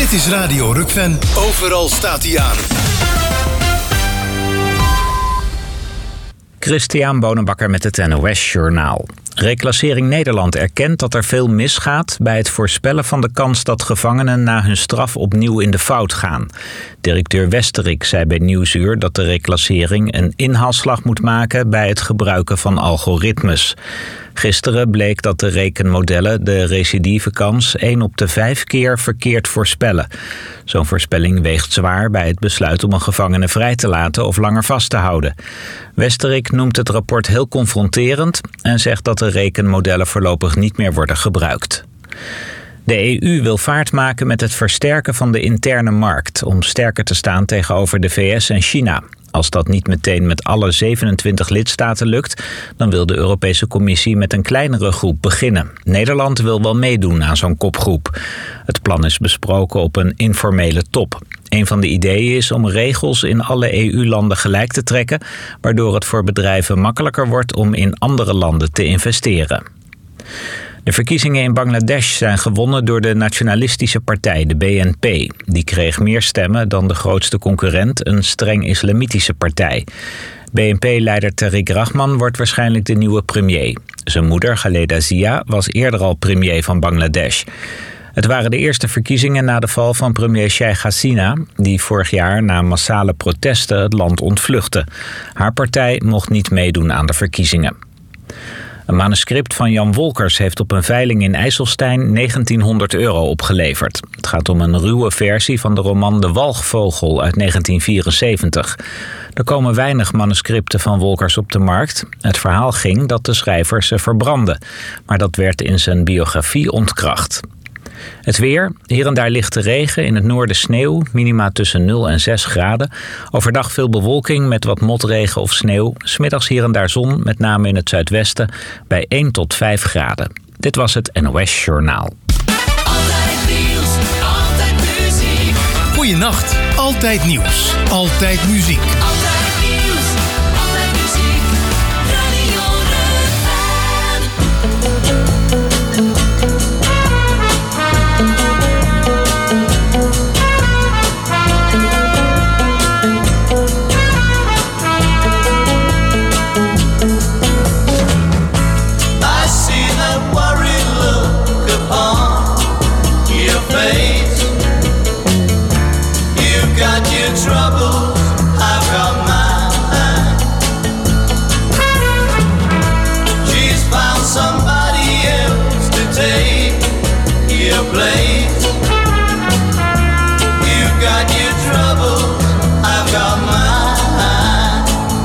Dit is Radio Rukven. Overal staat hij aan. Christian Bonenbakker met het NOS Journaal. Reclassering Nederland erkent dat er veel misgaat bij het voorspellen van de kans dat gevangenen na hun straf opnieuw in de fout gaan. Directeur Westerik zei bij Nieuwsuur dat de reclassering een inhaalslag moet maken bij het gebruiken van algoritmes. Gisteren bleek dat de rekenmodellen de recidivekans 1 op de 5 keer verkeerd voorspellen. Zo'n voorspelling weegt zwaar bij het besluit om een gevangene vrij te laten of langer vast te houden. Westerik noemt het rapport heel confronterend en zegt dat de rekenmodellen voorlopig niet meer worden gebruikt. De EU wil vaart maken met het versterken van de interne markt om sterker te staan tegenover de VS en China. Als dat niet meteen met alle 27 lidstaten lukt, dan wil de Europese Commissie met een kleinere groep beginnen. Nederland wil wel meedoen aan zo'n kopgroep. Het plan is besproken op een informele top. Een van de ideeën is om regels in alle EU-landen gelijk te trekken, waardoor het voor bedrijven makkelijker wordt om in andere landen te investeren. De verkiezingen in Bangladesh zijn gewonnen door de nationalistische partij, de BNP. Die kreeg meer stemmen dan de grootste concurrent, een streng islamitische partij. BNP-leider Tariq Rahman wordt waarschijnlijk de nieuwe premier. Zijn moeder, Khaleda Zia, was eerder al premier van Bangladesh. Het waren de eerste verkiezingen na de val van premier Sheikh Hasina, die vorig jaar na massale protesten het land ontvluchtte. Haar partij mocht niet meedoen aan de verkiezingen. Een manuscript van Jan Wolkers heeft op een veiling in IJsselstein €1900 opgeleverd. Het gaat om een ruwe versie van de roman De Walgvogel uit 1974. Er komen weinig manuscripten van Wolkers op de markt. Het verhaal ging dat de schrijver ze verbrandde, maar dat werd in zijn biografie ontkracht. Het weer, hier en daar lichte regen, in het noorden sneeuw, minima tussen 0 en 6 graden. Overdag veel bewolking met wat motregen of sneeuw. 's Middags hier en daar zon, met name in het zuidwesten, bij 1 tot 5 graden. Dit was het NOS Journaal. Altijd nieuws, altijd muziek. Goeienacht, altijd nieuws, altijd muziek. Altijd nieuws, altijd muziek. Radio troubles, I've got mine. She's found somebody else to take your place. You've got your troubles, I've got mine.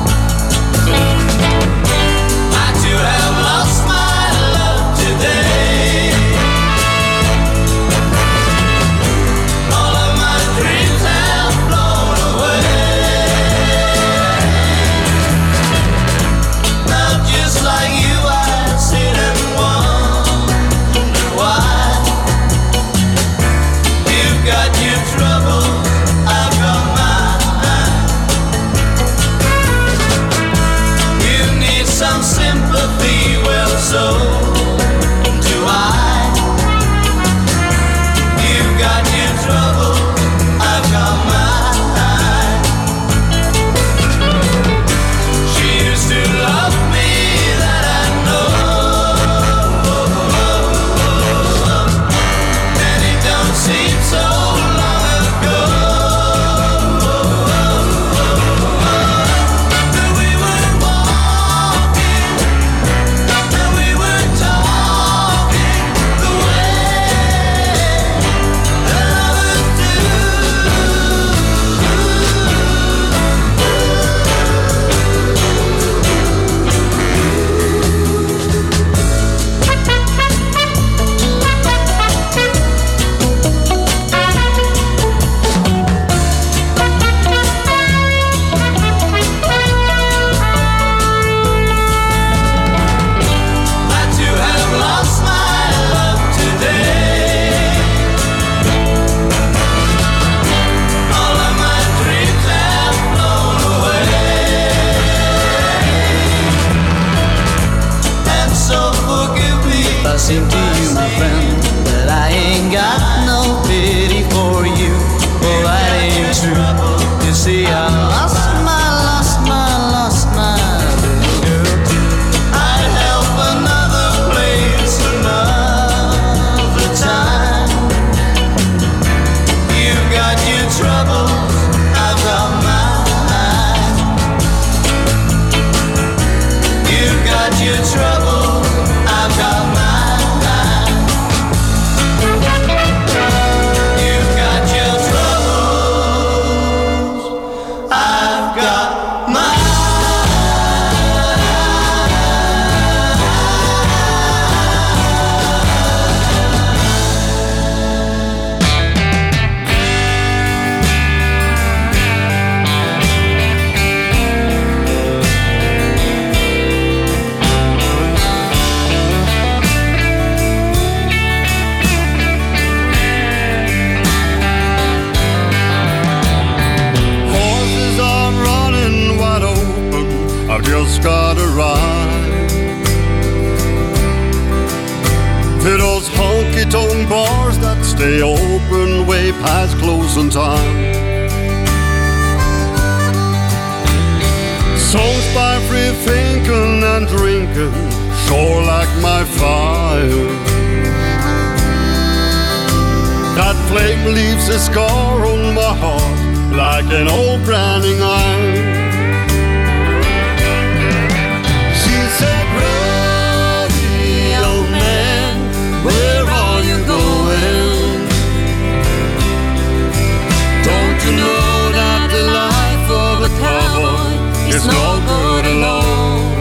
I too have lost my love today. All of my dreams have flown away. Now just like you I sit and wonder why doors that stay open way past closing time. Songs by free thinking and drinking, sure like my fire. That flame leaves a scar on my heart like an old branding iron. She said, Brody, old man, where are you going? Don't you know that the life of a cowboy is no good alone?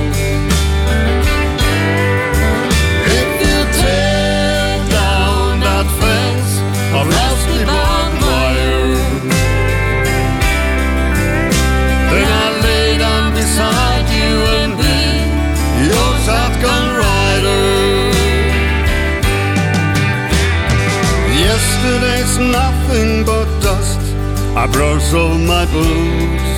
If you tear down that fence of rusty barbed wire, then I lay down beside you and be your shotgun rider. Yesterday's nothing but dust, I brush off my boots.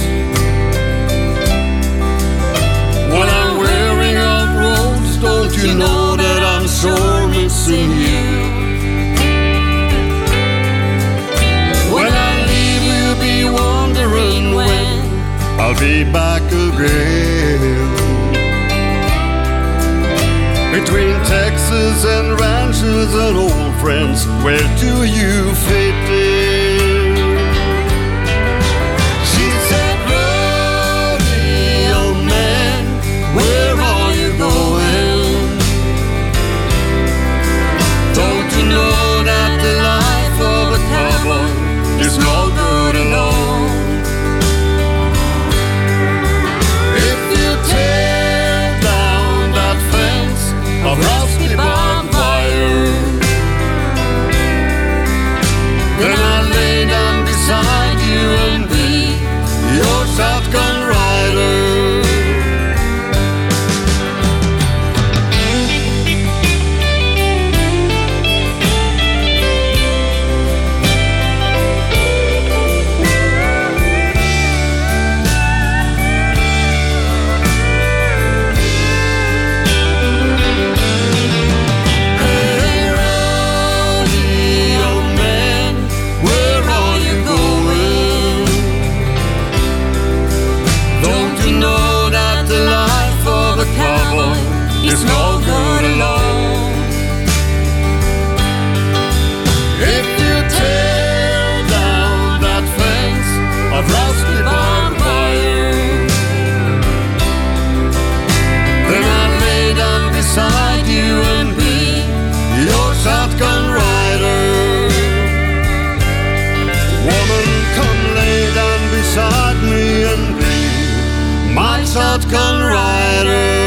When I'm wearing out roads, don't you know that I'm sure missing you? When I leave, you'll be wondering when I'll be back again. Between Texas and ranches and old friends, where do you fit in? She said, Brody, old man, where are you going? Don't you know that the life of a cowboy is no good alone? If you tear down that fence of rusty barbed wire, then I lay down beside you and be your shotgun rider. It's no good alone. If you tear down that fence of rusty barbed wire, then I lay down beside you and be your shotgun rider. Woman, come lay down beside me and be my shotgun rider.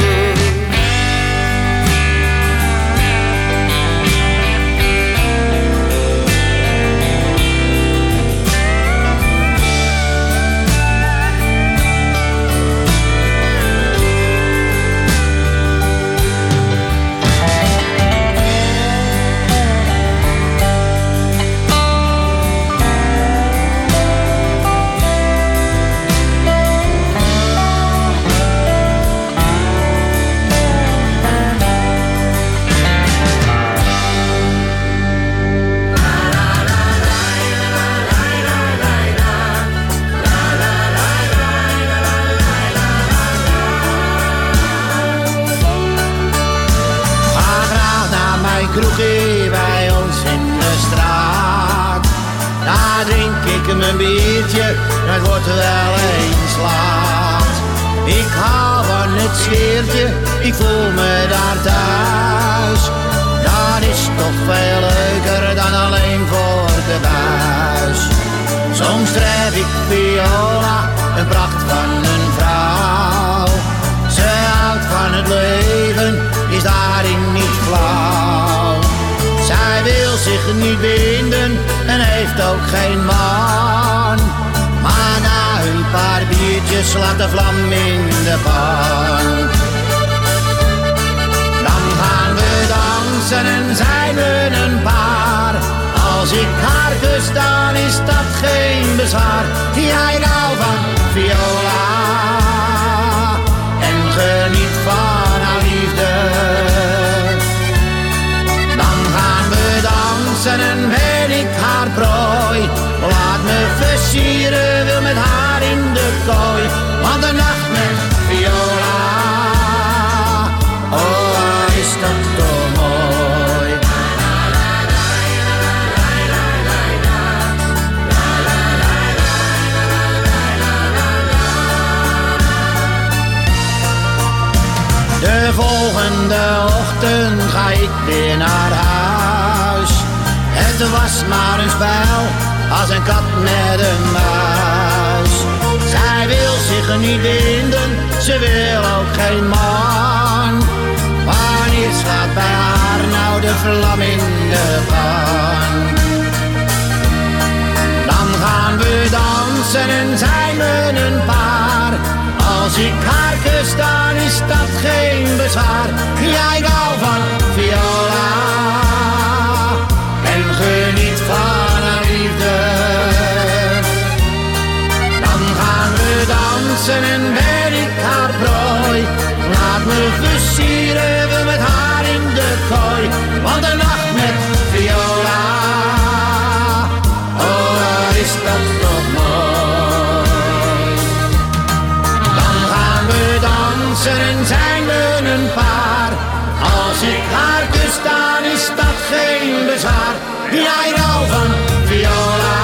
Kroegje bij ons in de straat. Daar drink ik mijn biertje, het wordt wel eens laat. Ik hou van het sfeertje, ik voel me daar thuis. Dat is toch veel leuker dan alleen voor de buis. Soms tref ik Viola, een pracht van een vrouw. Ze houdt van het leven, is daarin niet flauw. Zij wil zich niet binden en heeft ook geen man. Maar na een paar biertjes slaat de vlam in de pan. Dan gaan we dansen en zijn we een paar. Als ik haar kus, dan is dat geen bezwaar. Ja, ik hou van Viola en geniet van haar liefde. Dan gaan we dansen dansen en ben ik haar prooi. Laat me versieren, wil met haar in de kooi. Want de nacht met viola, oh is dat toch mooi. De volgende ochtend ga ik weer naar huis. Het was maar een spel, als een kat met een muis. Zij wil zich niet binden, ze wil ook geen man. Wanneer slaat bij haar nou de vlam in de pan? Dan gaan we dansen en zijn we een paar. Als ik haar kus, dan is dat geen bezwaar. Ja, ik hou van viola en geniet van haar liefde. Dan gaan we dansen en ben ik haar prooi. Laat me versieren, wil met haar in de kooi. Want de nacht met viola, oh is dat toch mooi. Dan gaan we dansen en zijn we een paar. Als ik haar kus, dan is dat geen bezwaar. Ja, ik hou van viola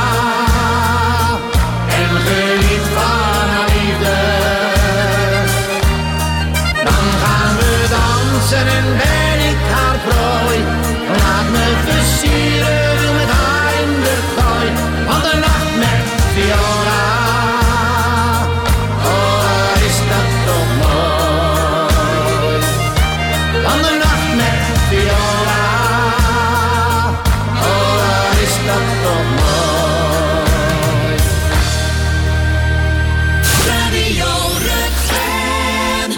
en geniet van haar liefde. Dan gaan we dansen en ben ik haar prooi. Laat me versieren, wil met haar in de kooi. Want de nacht met viola, oh is dat toch mooi. Dan de nacht met viola, oh is dat toch mooi. Radio Rutgen.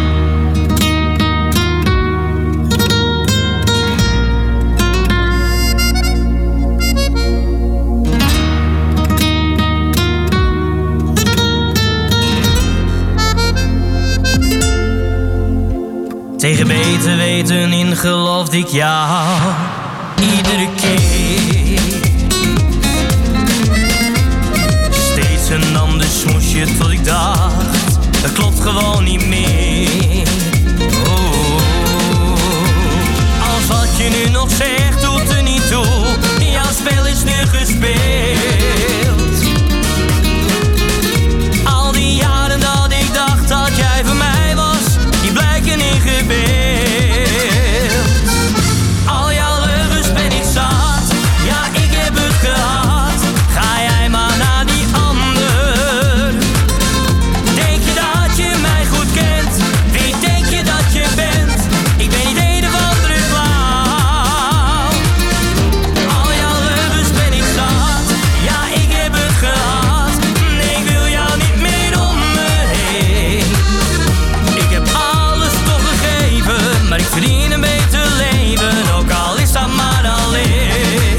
Tegen beter weten in geloofde ik jou iedere keer. Steeds een ander smoesje tot ik dacht, dat klopt gewoon niet meer. Oh. Als wat je nu nog zegt doet er niet toe, jouw spel is nu gespeeld. Al die jaren dat ik dacht dat jij voor mij was, die blijken ingebeeld. Al jouw leugens ben ik zat, ja ik heb het gehad. Ga jij maar naar die ander. Denk je dat je mij goed kent? Wie denk je dat je bent? Ik ben niet een of andere clown. Al jouw leugens ben ik zat, ja ik heb het gehad. Nee, ik wil jou niet meer om me heen. Ik heb alles toch gegeven, maar ik verdien een beter leven, ook al is dat maar alleen.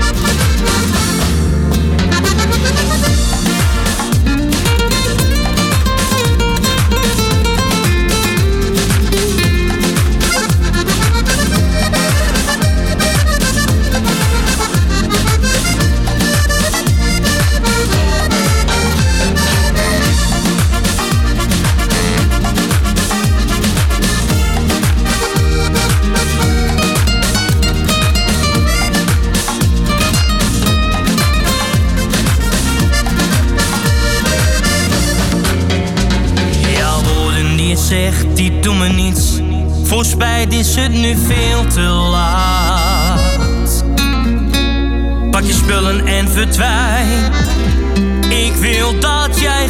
Jouw woorden die je zegt, die doen me niets. Voor spijt is het nu veel te laat. Pak je spullen en verdwijn. Ik wil dat jij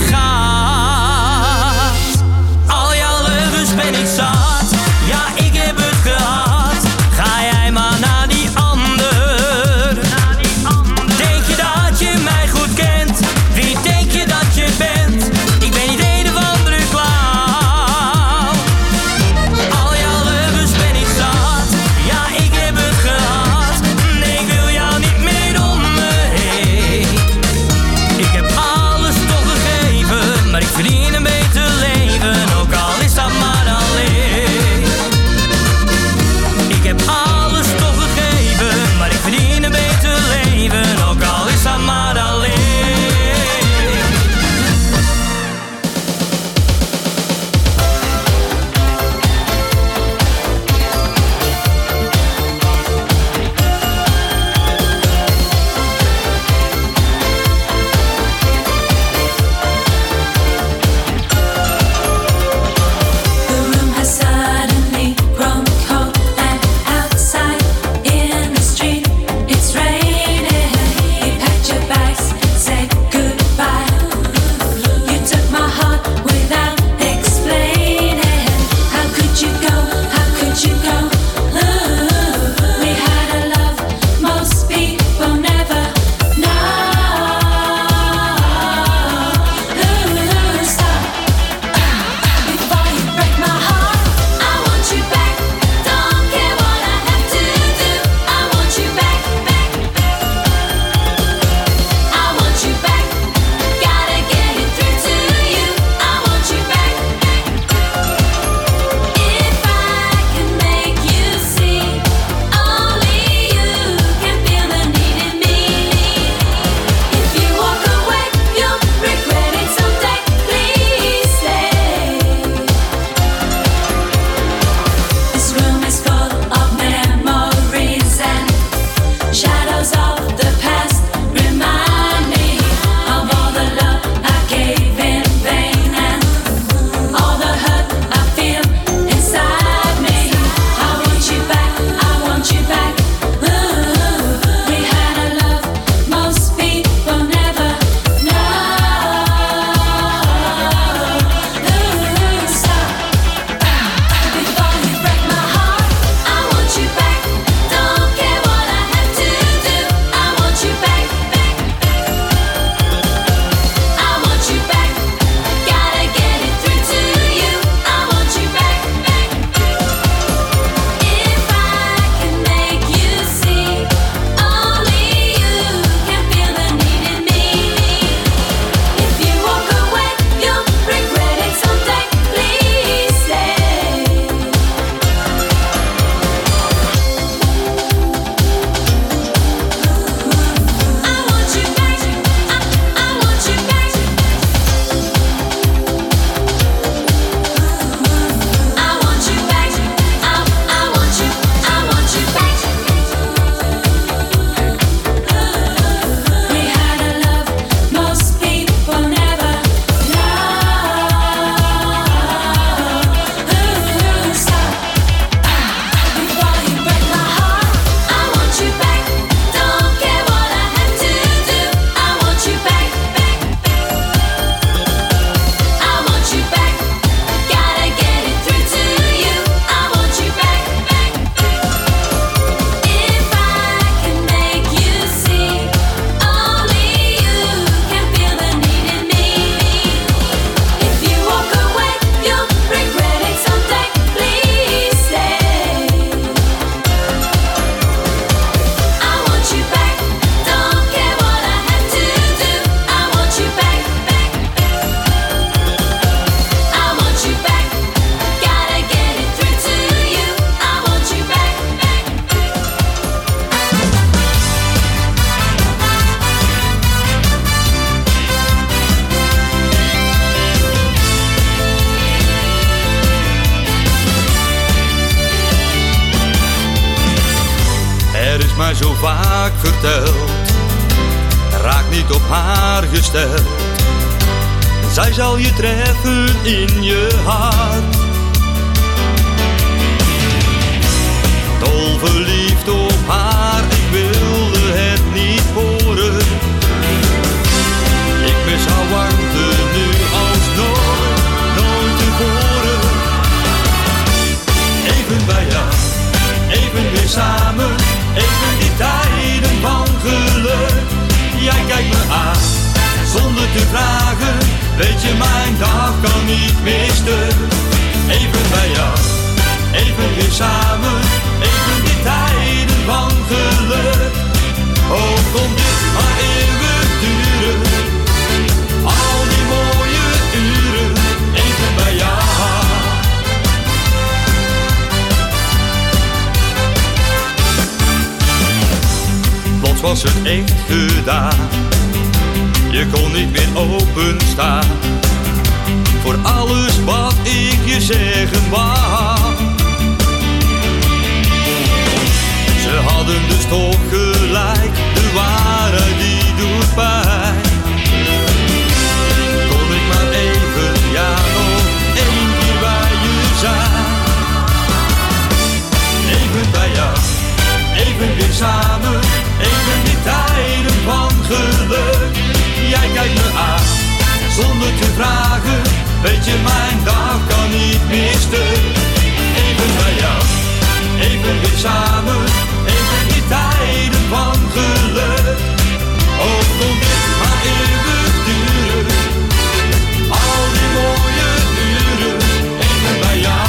gaat. Al jouw leugens ben ik zat, ja ik heb het gehad. Ga jij maar naar die ander. Denk je dat je mij goed kent? Wie denk je dat je bent? Ik ben niet een of andere clown. Al jouw leugens ben ik zat, ja ik heb het gehad. Nee, ik wil jou niet meer om me heen. Ik heb alles toch gegeven, maar ik verdien een beter leven, ook al is dat maar alleen. mij zo vaak verteld. Raak niet op haar gesteld. Zij zal je treffen in je hart. Dol verliefd op haar, ik wilde het niet horen. Ik mis haar warmte nu als nooit tevoren. Even bij jou, even weer samen, even die tijden van geluk. Jij kijkt me aan, zonder te vragen, weet je mijn dag kan niet meer stuk. Even bij jou, even weer samen, even die tijden van geluk. Oh, kon dit maar eeuwig duren, al die mooie uren, even bij jou. Plots was het echt gedaan, je kon niet meer openstaan voor alles wat ik je zeggen wou. Ze hadden dus toch gelijk, de waarheid die doet pijn. Kon ik maar even, ja nog één keer bij je zijn. Even bij jou, even weer samen, even die tijden van geluk. Jij kijkt me aan, zonder te vragen, weet je mijn dag kan niet meer stuk. Even bij jou, even weer samen, even die tijden van geluk. Oh, kon dit maar eeuwig duren, al die mooie uren, even bij jou.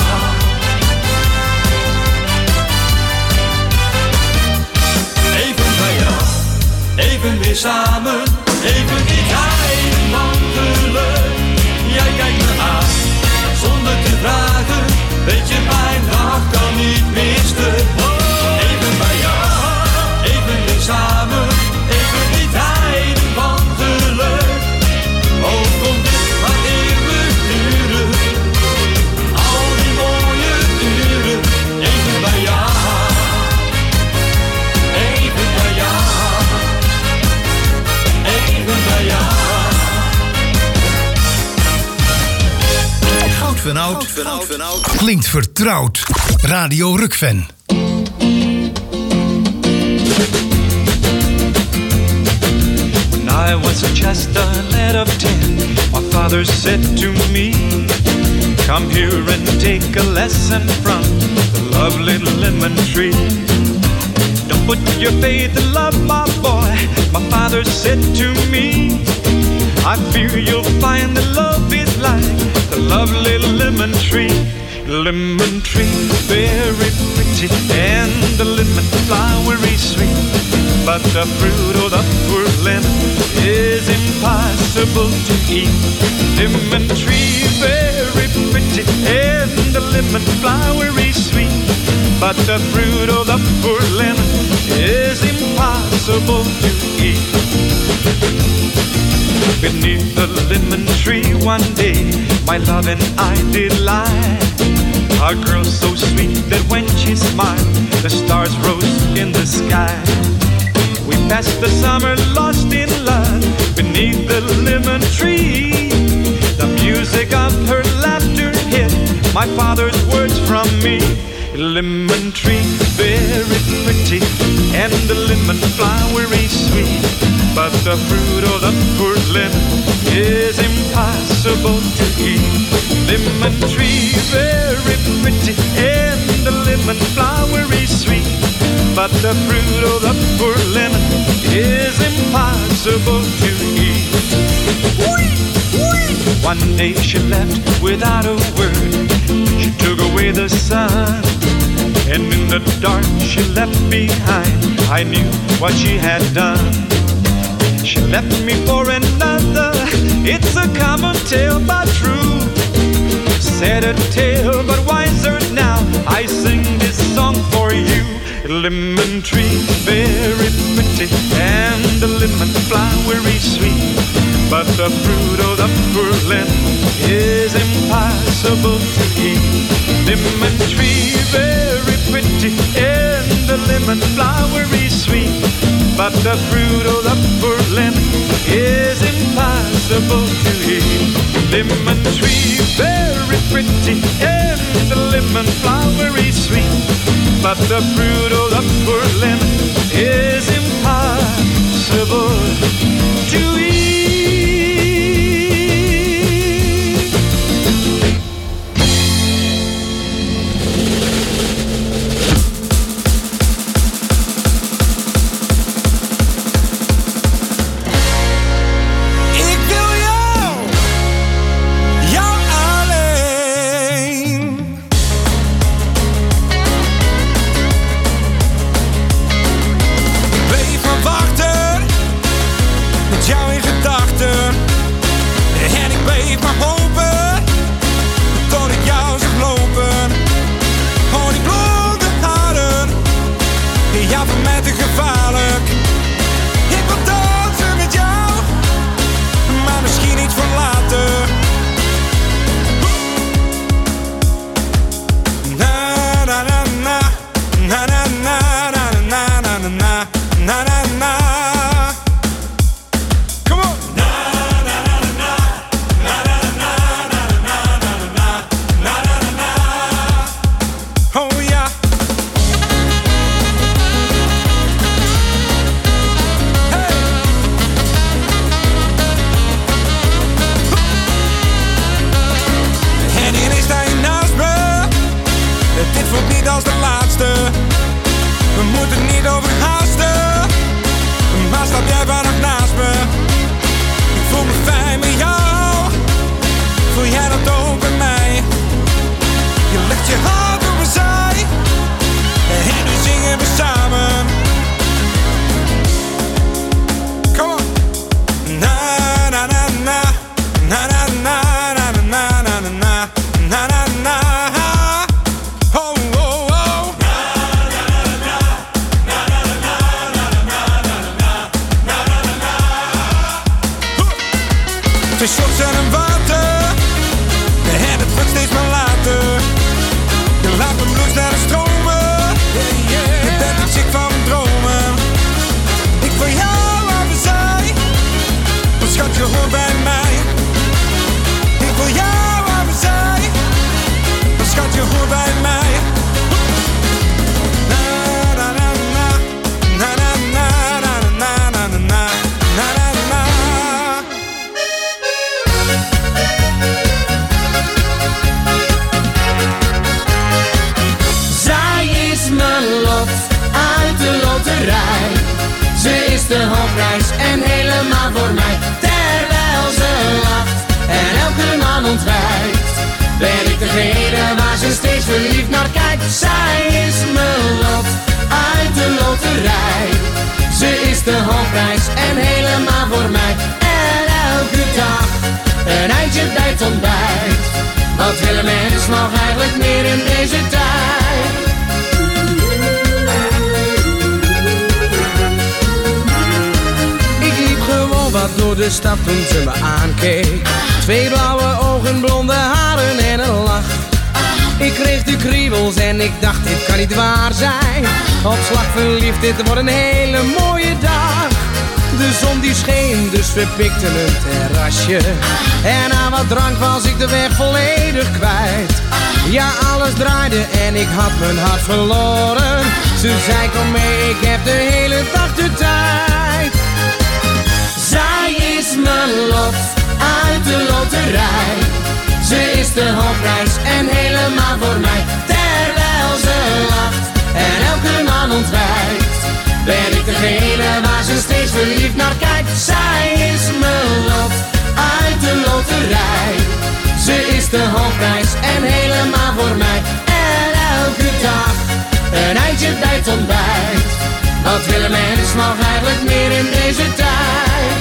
Even bij jou, even weer samen, even die tijden van geluk. Jij kijkt me aan, zonder te vragen, weet je mijn dag kan niet meer stuk. Even bij jou, even weer samen, even die tijden van geluk. Oh, kon dit maar eeuwig duren, al die mooie uren, even bij jou, even bij jou. oud klinkt vertrouwd. Radio Rukven. When I was just a lad of 10, my father said to me, come here and take a lesson from the lovely lemon tree. Don't put your faith in love, my boy, my father said to me. I fear you'll find that love is like the lovely lemon tree. Lemon tree, very pretty, and the lemon flower is sweet. But the fruit of the poor lemon is impossible to eat. Lemon tree, very pretty, and the lemon flower is sweet. But the fruit of the poor lemon is impossible to eat. Beneath the lemon tree one day, my love and I did lie. A girl so sweet that when she smiled, the stars rose in the sky. We passed the summer lost in love beneath the lemon tree. The music of her laughter hid my father's words from me. Lemon tree, very pretty, and the lemon flower is sweet. But the fruit of the poor lemon is impossible to eat. Lemon tree, very pretty, and the lemon flower is sweet. But the fruit of the poor lemon is impossible to eat. One day she left without a word. She took away the sun, and in the dark she left behind. I knew what she had done. She left me for another. It's a common tale but true. Said a tale but wiser now. I sing this song for you. Lemon tree, very pretty, and the lemon flower is sweet. But the fruit of the poor lemon is impossible to eat. Lemon tree, very pretty, and the lemon flower is sweet. But the fruit of the poor lemon is impossible to eat. Lemon tree, very pretty, and the lemon flower is sweet. But the fruit of the poor lemon is impossible to eat. Je hoort bij mij. Ik wil jou aan mijn zij. de hoofdprijs en helemaal voor mij. Terwijl ze lacht en elke man ontwijkt, ben ik degene waar ze steeds verliefd naar kijkt. Zij is mijn lot uit de loterij. Ze is de hoofdprijs en helemaal voor mij. En elke dag een eindje bij het ontbijt. Wat wil een mens nog eigenlijk meer in deze tijd? Ik liep gewoon wat door de stad toen ze me aankeek. 2 blauwe ogen, blonde haren en een lach. Ik kreeg de kriebels en ik dacht dit kan niet waar zijn. Op slag verliefd, dit wordt een hele mooie dag. De zon die scheen, dus we pikten een terrasje. En na wat drank was ik de weg volledig kwijt. Ja, alles draaide en ik had mijn hart verloren. Ze zei kom mee, ik heb de hele dag de tijd. Zij is mijn lot uit de loterij. Ze is de hoofdprijs en helemaal voor mij. Terwijl ze lacht en elke man ontwijkt, ben ik degene waar ze steeds verliefd naar kijkt. Zij is mijn lot uit de loterij. Ze is de hoofdprijs en helemaal voor mij. En elke dag een eindje bij het ontbijt. Wat wil een mens nog eigenlijk meer in deze tijd?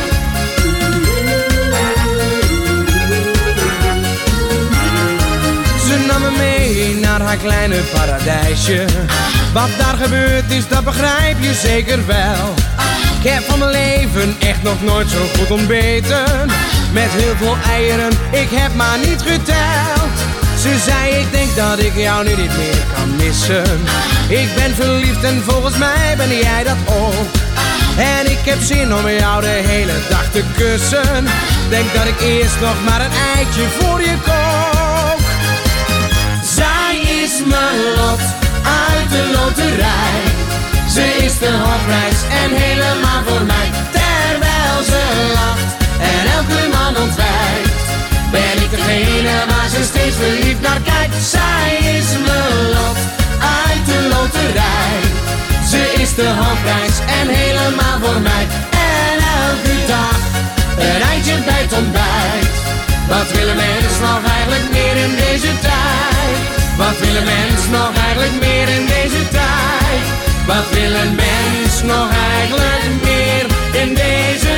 Ze nam me mee naar haar kleine paradijsje. Wat daar gebeurd is, dat begrijp je zeker wel. Ik heb van mijn leven echt nog nooit zo goed ontbeten. Met heel veel eieren, ik heb maar niet geteld. Ze zei, ik denk dat ik jou nu niet meer kan missen. Ik ben verliefd en volgens mij ben jij dat ook. En ik heb zin om jou de hele dag te kussen. Denk dat ik eerst nog maar een eitje voor je kook. Zij is mijn lot uit de loterij. Ze is de hoofdprijs en helemaal voor mij. Terwijl ze lacht en elke man ontwijkt, ben ik degene waar ze steeds verliefd naar kijkt. Zij is mijn lot uit de loterij. Ze is de hoofdprijs en helemaal voor mij. En elke dag een eindje bij het ontbijt. Wat wil een mens nog eigenlijk meer in deze tijd? Wat wil een mens nog eigenlijk meer in deze tijd? Wat wil een mens nog eigenlijk meer in deze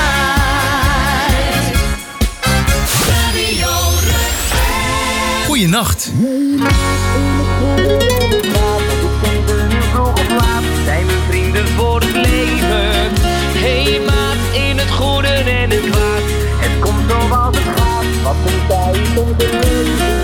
tijd? Goeienacht. Zijn mijn vrienden voor het leven. Hey maat, in het goede en het kwaad. Het komt zoals het gaat, wat een tijd om te leven.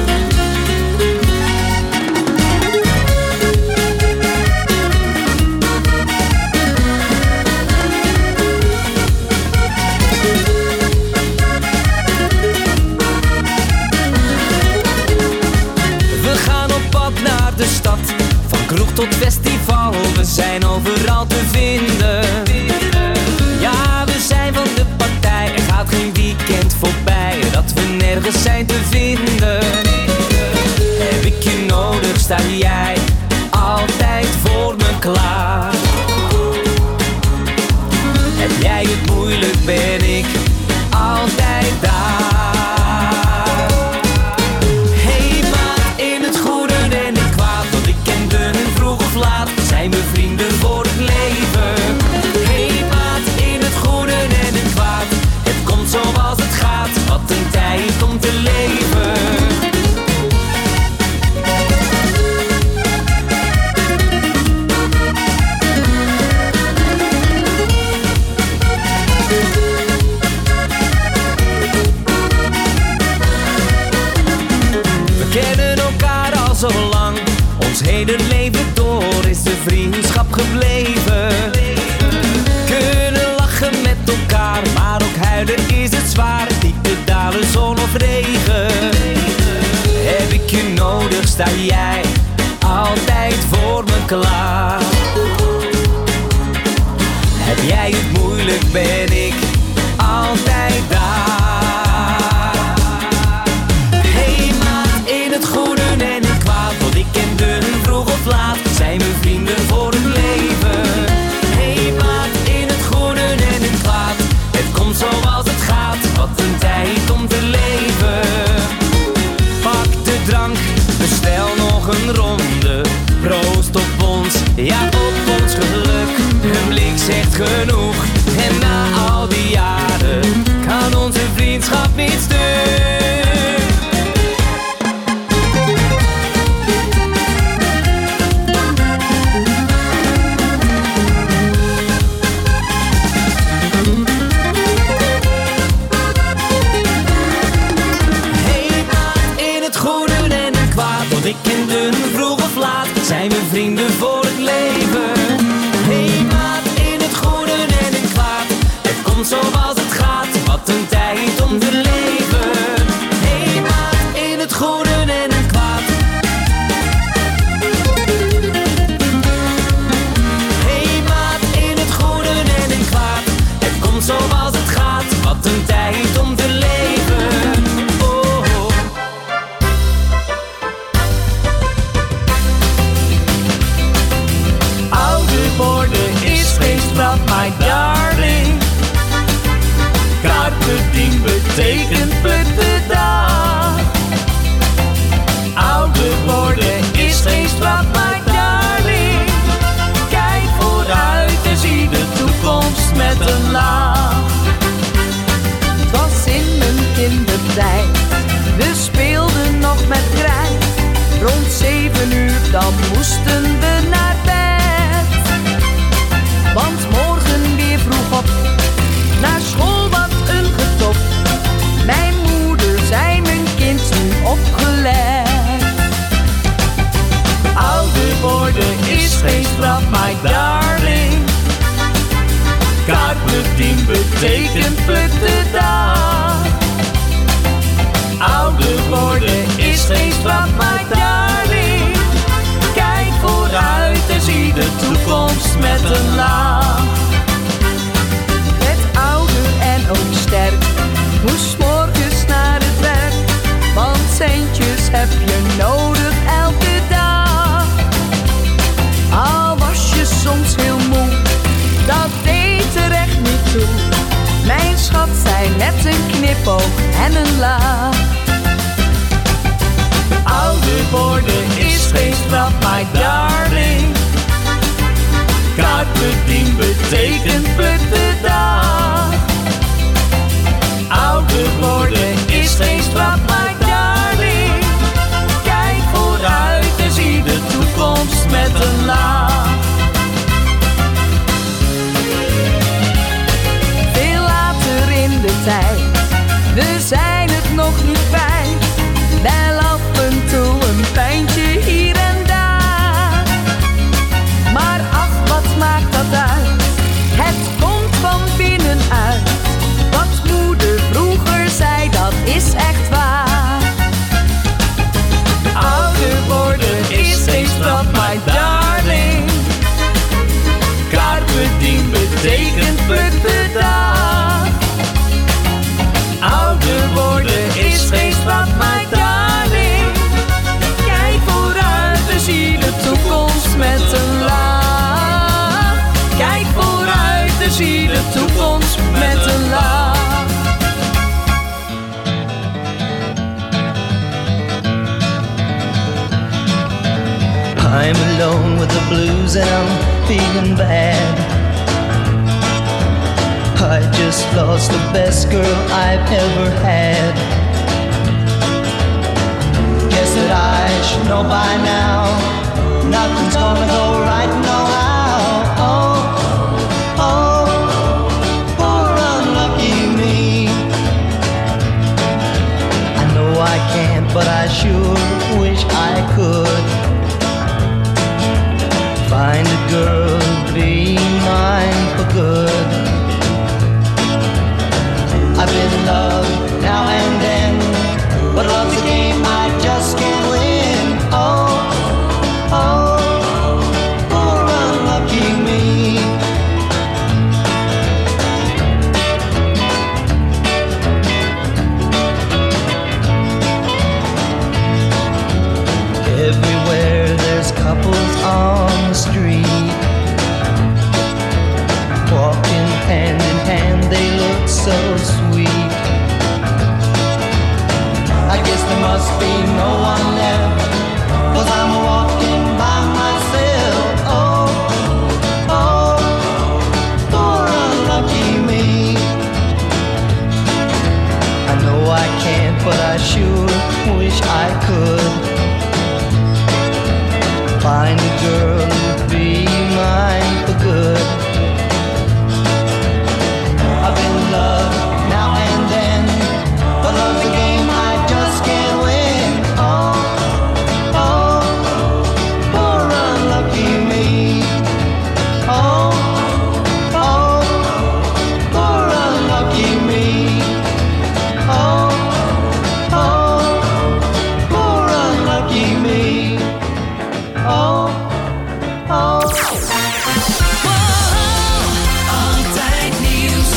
De stad, van kroeg tot festival, we zijn overal te vinden. Ja, we zijn van de partij, er gaat geen weekend voorbij dat we nergens zijn te vinden. Heb ik je nodig, sta jij altijd voor me klaar. Heb jij het moeilijk, ben ik altijd daar. Zijn we vrienden voor het leven? Hey maat, in het goede en het kwaad. Het komt zoals het gaat, wat een tijd om te leven. We kennen elkaar al zo lang, ons hele leven door is de vriendschap gebleven. Kunnen lachen met elkaar, maar ook huilen is het zwaar. Diepe dalen, zon of regen. Heb ik je nodig, sta jij altijd voor me klaar. Heb jij het moeilijk, ben ik altijd daar. Hey maat, in het goede en het kwaad, want ik ken de vroeg of laat, zijn we vrienden voor het leven. Hey maat, in het goede een lach. Het was in mijn kindertijd, we speelden nog met krijt. Rond 7 uur dan moesten we naar bed. Want morgen weer vroeg op, naar school wat een getop. Mijn moeder zei mijn kind nu opgelet. Ouder worden is geen straf, my darling. Carpe diem betekent pluk de dag. Ouder worden is geen straf, my darling. Kijk vooruit en zie de toekomst met een lach. Werd ouder en ook sterk, moest morgens naar het werk. Want centjes heb je nodig elke dag. Al was je soms heel moe, dat deed er echt niet toe. Mijn schat zei met een knipoog en een lach. Ouder worden is geen straf, my darling. Carpe diem betekent pluk de dag. Ouder worden is geen straf, my darling. Kijk vooruit en zie de toekomst met een lach. Veel later in de tijd, we zijn het nog niet kwijt. Wel af en toe een pijntje hier en daar. Maar ach, wat maakt dat uit? Het komt van binnenuit. Wat moeder vroeger zei, dat is echt waar. Ouder worden is geen straf, my darling. Carpe diem betekent pluk de dag. Ouder worden is geen straf, my darling. Kijk vooruit en zie de toekomst met een lach. Kijk vooruit en zie de toekomst met een lach. I'm alone with the blues and I'm feeling bad. I just lost the best girl I've ever had. Guess that I should know by now, nothing's gonna go right, no how. Oh, oh, poor unlucky me. I know I can't, but I sure wish I could find a girl who'd be mine for good. I've been in love now and then, but love's a game I just can't win. Oh, oh, poor unlucky me. Everywhere there's couples on the street, walking hand in hand, they look so sweet. I guess there must be no one left, 'cause I'm walking by myself. Oh, oh, poor unlucky me. I know I can't, but I sure wish I could find a girl who'd be mine for good. I've been in love now and then, but love's a game I just can't win. Oh, oh, poor unlucky me. Oh, oh, poor unlucky me. Oh, oh, poor unlucky me. Oh, oh. Altijd nieuws,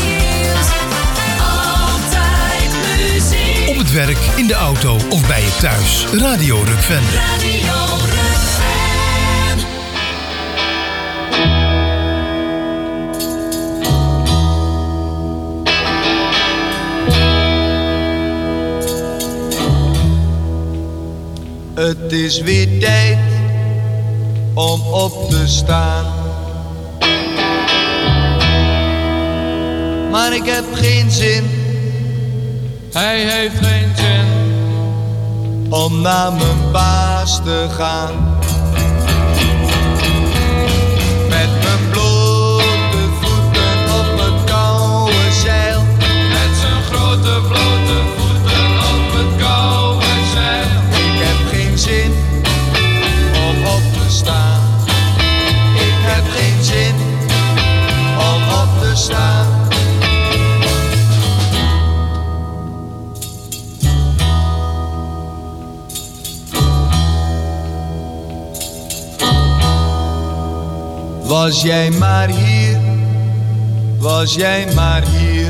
altijd muziek. Op het werk, in de auto of bij je thuis. Radio Rukven. Radio Rukven. Het is weer tijd om op te staan. maar ik heb geen zin. Hij heeft geen zin om naar mijn baas te gaan. Met mijn blote voeten op het koude zeil. met zijn grote blote voeten op het koude zeil. Ik heb geen zin om op te staan. Ik heb geen zin om op te staan. Was jij maar hier, was jij maar hier.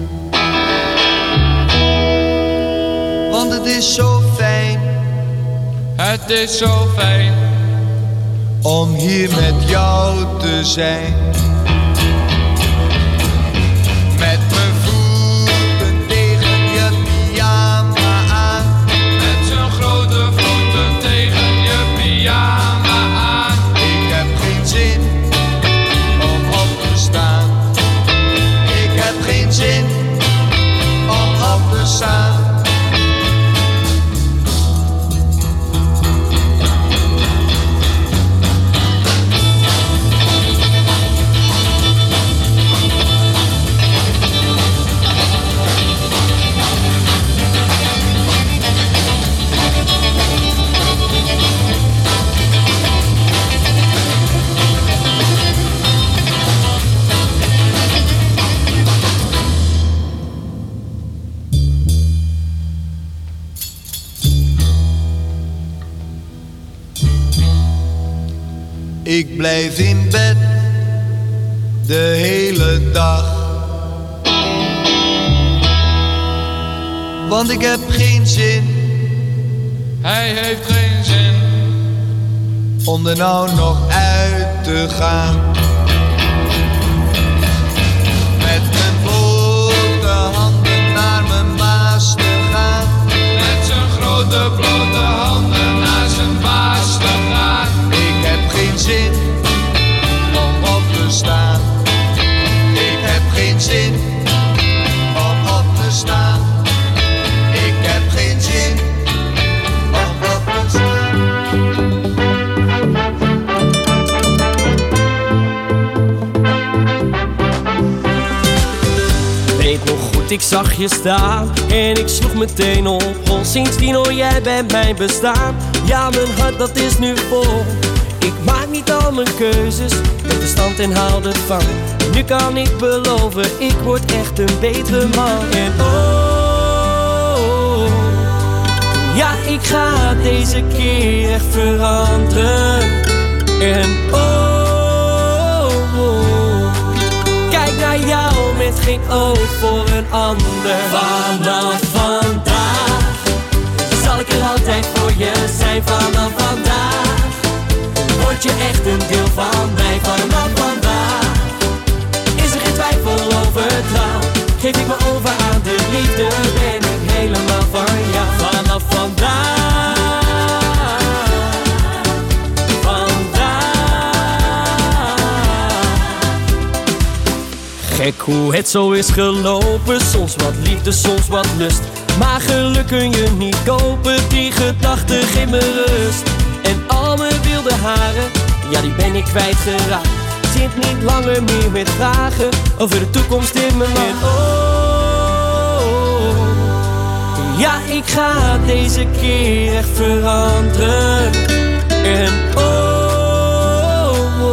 Want het is zo fijn, Het is zo fijn om hier met jou te zijn. Met mijn voeten tegen je pyjama aan. met zijn grote voeten tegen je pyjama aan. Ik heb geen zin om op te staan. Ik heb geen zin om op te staan. Ik blijf in bed de hele dag. Want ik heb geen zin Hij heeft geen zin om er nou nog uit te gaan. Met mijn blote handen naar mijn baas te gaan. met zijn grote blote handen naar zijn baas te gaan. Ik heb geen zin om op te staan. Ik heb geen zin om op te staan. Ik heb geen zin om op te staan. Weet nog goed, ik zag je staan en ik sloeg meteen op hol. Sindsdien hoor jij bij mijn bestaan. Ja, mijn hart dat is nu vol. Ik maak niet al mijn keuzes met verstand en haal ervan. Nu kan ik beloven, ik word echt een betere man. En oh, ja, ik ga deze keer echt veranderen. En oh, kijk naar jou met geen oog voor een ander. Vanaf vandaag zal ik er altijd voor je zijn. Vanaf vandaag word je echt een deel van mij. Vanaf vandaag is er geen twijfel over trouw. Geef ik me over aan de liefde, ben ik helemaal van jou. Vanaf vandaag, gek hoe het zo is gelopen. Soms wat liefde, soms wat lust. Maar geluk kun je niet kopen. Die gedachte geeft me rust. En al mijn wilde haren, ja, die ben ik kwijtgeraakt. Zit niet langer meer met vragen over de toekomst in mijn land. En oh, ja, ik ga deze keer echt veranderen. En oh,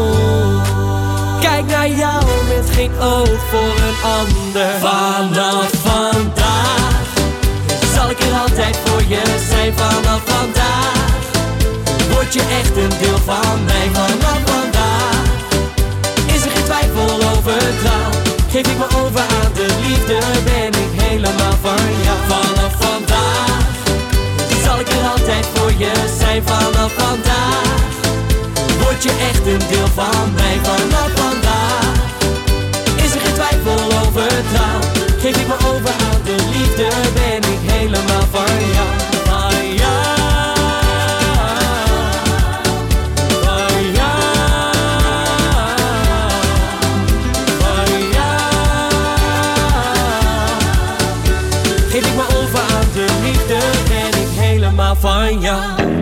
kijk naar jou met geen oog voor een ander. Vanaf vandaag zal ik er altijd voor je zijn. Vanaf vandaag word je echt een deel van mij. Vanaf vandaag is er geen twijfel over trouw. Geef ik me over aan de liefde, ben ik helemaal van jou. Vanaf vandaag zal ik er altijd voor je zijn. Vanaf vandaag word je echt een deel van mij. Vanaf vandaag is er geen twijfel over trouw. Geef ik me over aan de liefde, ben ik helemaal van jou. Van jou. Van jou. Van jou. van jou.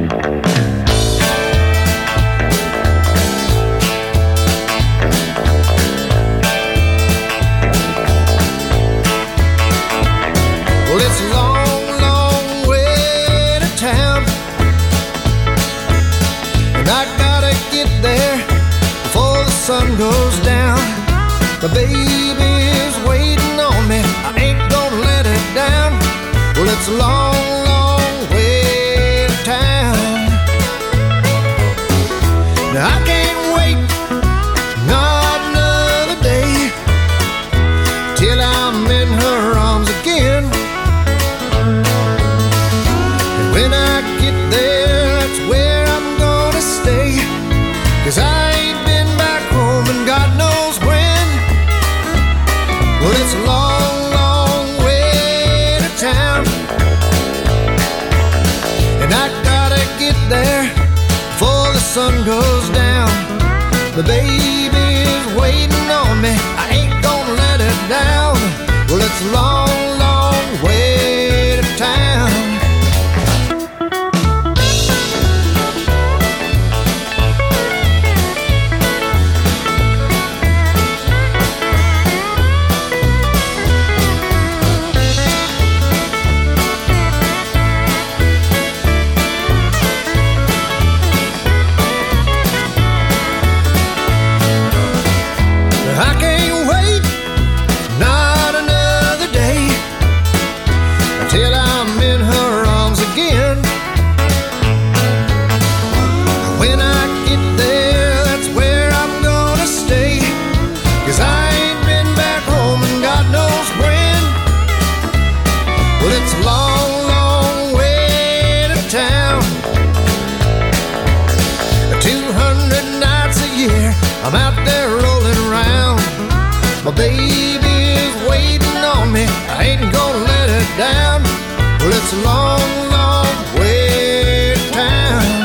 Well, it's a long, long way to town, and I gotta get there before the sun goes down. My baby's waiting on me, I ain't gonna let her down. Well, it's a long, long way to town. Now I can't wait not another day till I'm in her arms again. And when I get there, that's where I'm gonna stay, 'cause I ain't been back home and God knows when. Well, it's a long, long way to town, and I gotta get there before the sun goes down. The baby's waiting on me, I ain't gonna let her down. Well, it's a long, long way to town. I can't wait not another day till I'm in her arms again. When I get there, that's where I'm gonna stay, 'cause I ain't been back home and God knows when. Well, it's a long, long way to town. 200 nights a year I'm out there rolling around. My baby's waiting on me, I ain't gonna let her down. Well, it's a long, long way to town.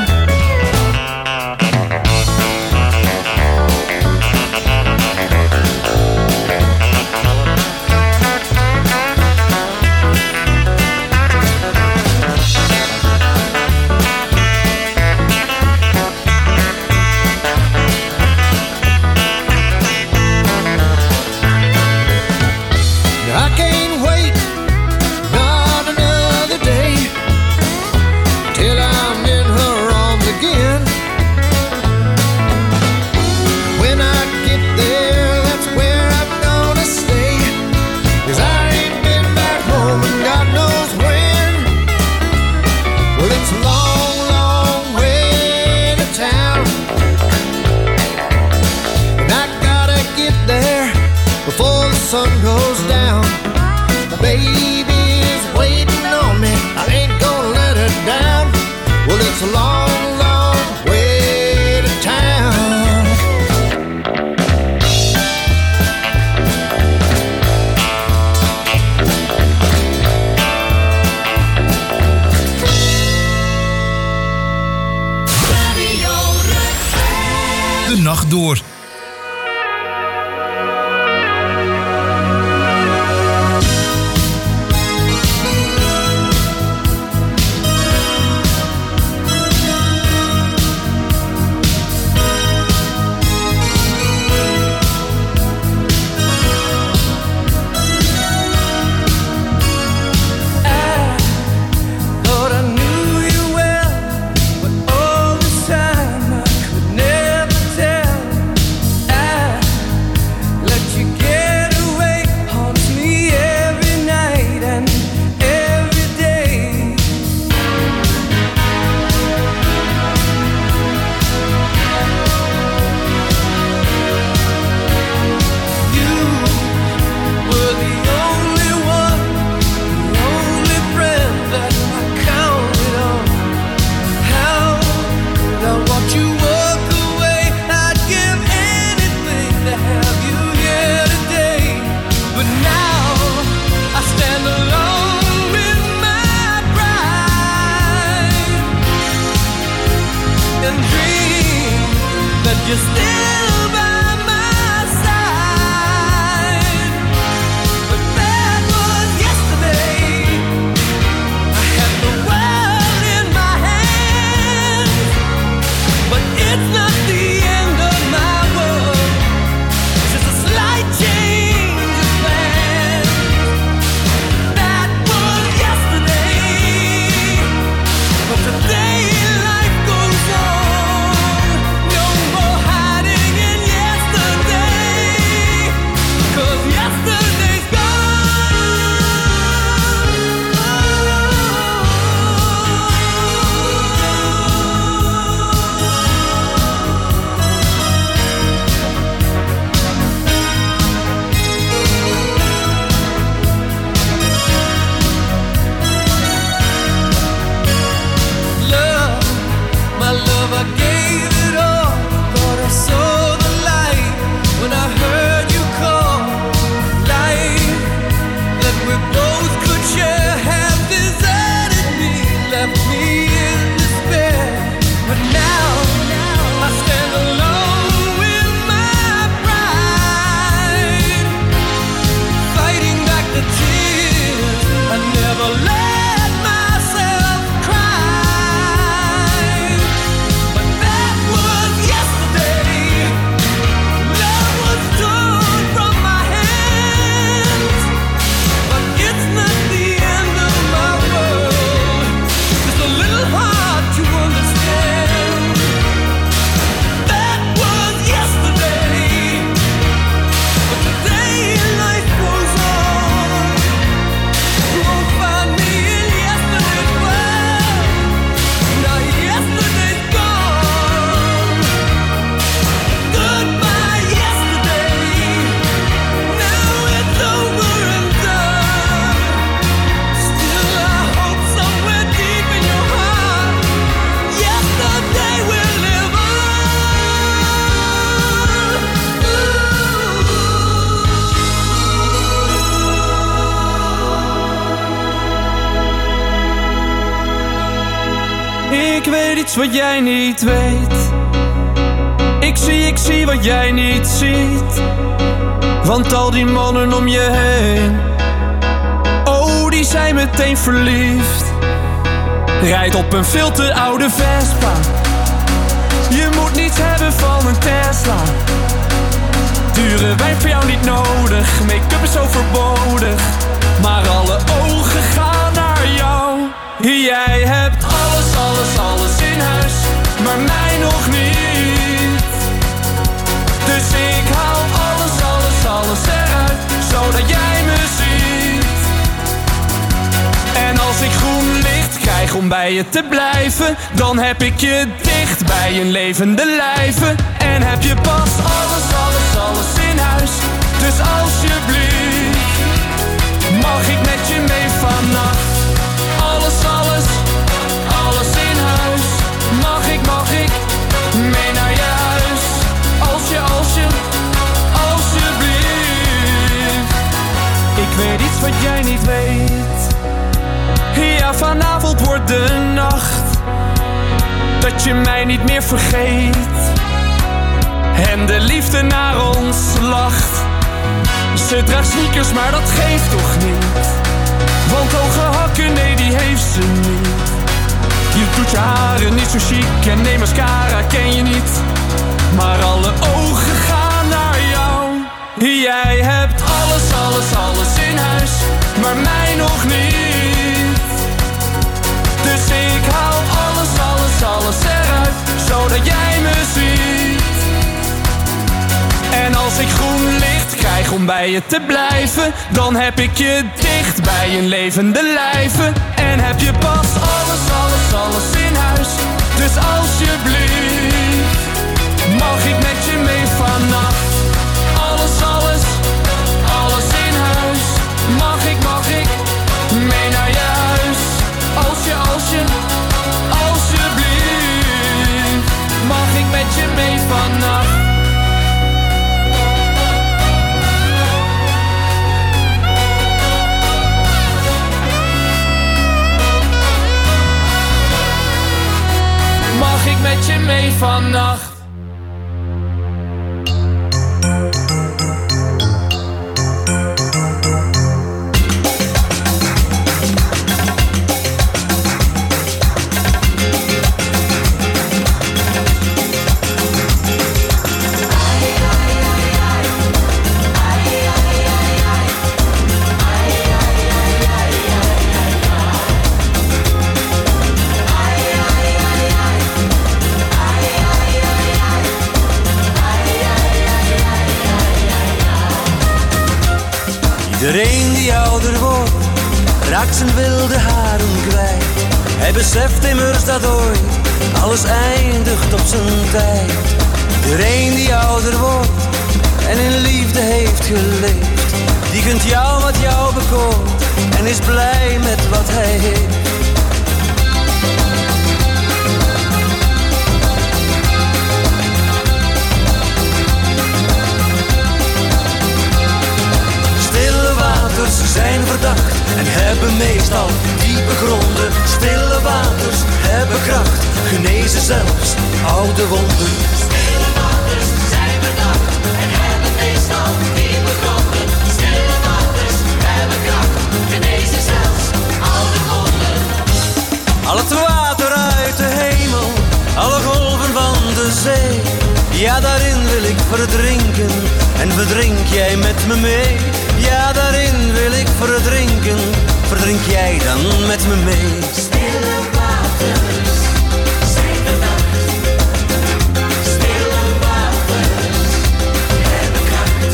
I can't wait not another day till I'm in her arms again. When I get there, that's where I'm gonna stay, 'cause I ain't been back home and God knows when. Well, it's a long, long way to town, and I gotta get there before the sun goes down. My baby's waiting on me, I ain't gonna let her down. Well, it's a long, long way to town. De nacht door. Ik weet iets wat jij niet weet. Ik zie wat jij niet ziet. Want al die mannen om je heen, oh, die zijn meteen verliefd. Rijdt op een veel te oude Vespa. Je moet niets hebben van een Tesla. Dure wijn voor jou niet nodig. Make-up is overbodig. Maar alle ogen gaan naar jou. Jij hebt alles, alles, alles in huis, maar mij nog niet. Dus ik haal alles, alles, alles eruit, zodat jij me ziet. En als ik groen licht krijg om bij je te blijven, dan heb ik je dicht bij een levende lijve. En heb je pas alles, alles, alles in huis. Dus alsjeblieft, mag ik met je mee vannacht? Alles, alles, alles in huis. Mag ik mee naar je huis? Alsjeblieft. Ik weet iets wat jij niet weet. Ja, vanavond wordt de nacht dat je mij niet meer vergeet. En de liefde naar ons lacht. Ze draagt sneakers, maar dat geeft toch niet. Want hoge hakken, nee, die heeft ze niet. Je doet je haren niet zo chic en nee, mascara ken je niet. Maar alle ogen gaan naar jou. Jij hebt alles, alles, alles in huis, maar mij nog niet. Dus ik haal alles, alles, alles eruit, zodat jij me ziet. En als ik groen licht krijg om bij je te blijven, dan heb ik je dicht bij een levende lijve. En heb je pas alles, alles, alles in huis. Dus alsjeblieft, mag ik met je mee vannacht? Alles, alles, alles in huis. Mag ik mee naar je huis? Alsjeblieft, mag ik met je mee vannacht? Mag ik met je mee vannacht? Iedereen die ouder wordt, raakt zijn wilde haren kwijt. Hij beseft immers dat ooit alles eindigt op zijn tijd. Iedereen die ouder wordt en in liefde heeft geleefd, die gunt jou wat jou bekoort en is blij met wat hij heeft. Zijn verdacht en hebben meestal diepe gronden. Stille waters hebben kracht, genezen zelfs oude wonden. Stille waters zijn verdacht en hebben meestal diepe gronden. Stille waters hebben kracht, genezen zelfs oude wonden. Al het water uit de hemel, alle golven van de zee. Ja, daarin wil ik verdrinken en verdrink jij met me mee. Ja, daarin wil ik verdrinken, verdrink jij dan met me mee. Stille waters zijn verdacht. Stille waters hebben kracht.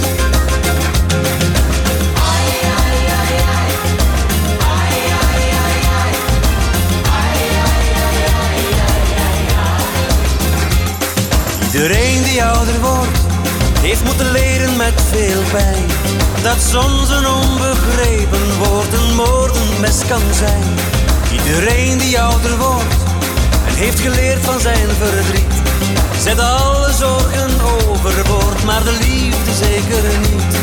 Ai, ai, ai, ai. Ai, ai, ai, ai. Ai, ai, ai, ai, ai, ai. Iedereen die ouder wordt, heeft moeten leren met veel pijn. Dat soms een onbegrepen woord een moordend mes kan zijn. Iedereen die ouder wordt en heeft geleerd van zijn verdriet, zet alle zorgen overboord, maar de liefde zeker niet.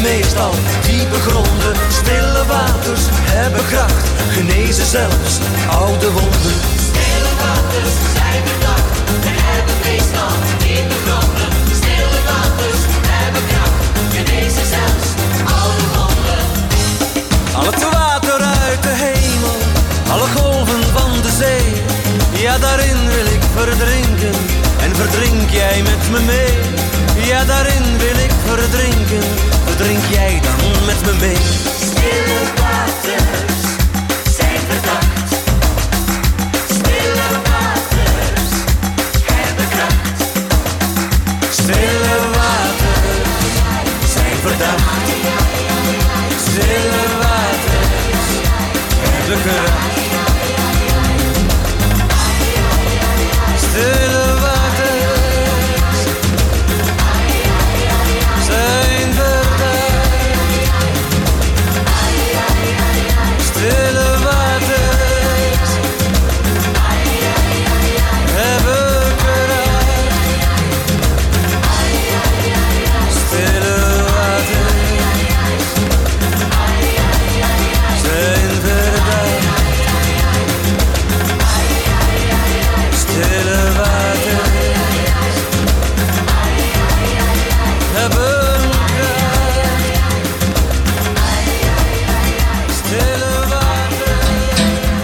meestal diepe gronden. Stille waters hebben kracht, genezen zelfs oude wonden. Stille waters zijn verdacht en hebben meestal diepe gronden. Stille waters hebben kracht, genezen zelfs oude wonden. Al het water uit de hemel, alle golven van de zee. Ja, daarin wil ik verdrinken en verdrink jij met me mee. Ja, daarin wil ik verdrinken, verdrink jij dan met me mee. Stille waters zijn verdacht. Stille waters hebben kracht. Stille waters zijn verdacht. Stille waters hebben kracht. Stille waters zijn verdacht. Stille waters hebben kracht. Stille waters zijn verdacht. Stille waters hebben kracht. Stille waters.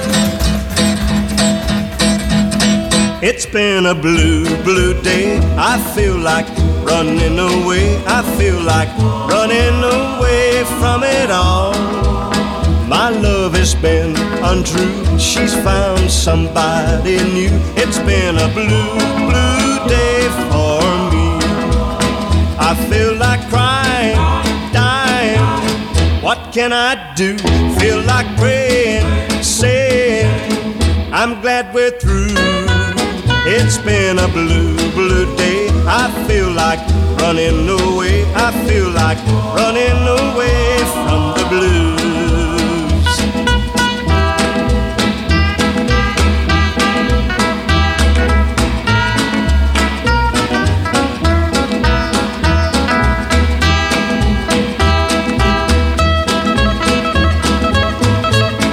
It's been a blue, blue day. I feel like running away. I feel like running away from it all. My love has been untrue. She's found somebody new. It's been a blue, blue day for me. I feel like crying, dying. What can I do? Feel like praying, saying I'm glad we're through. It's been a blue, blue day. I feel like running away. I feel like running away from the blue.